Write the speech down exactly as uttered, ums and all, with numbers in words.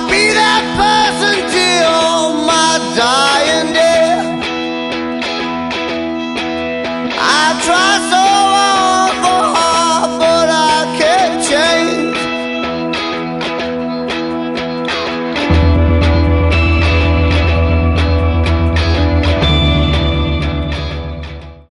be that person till my dying day. I try so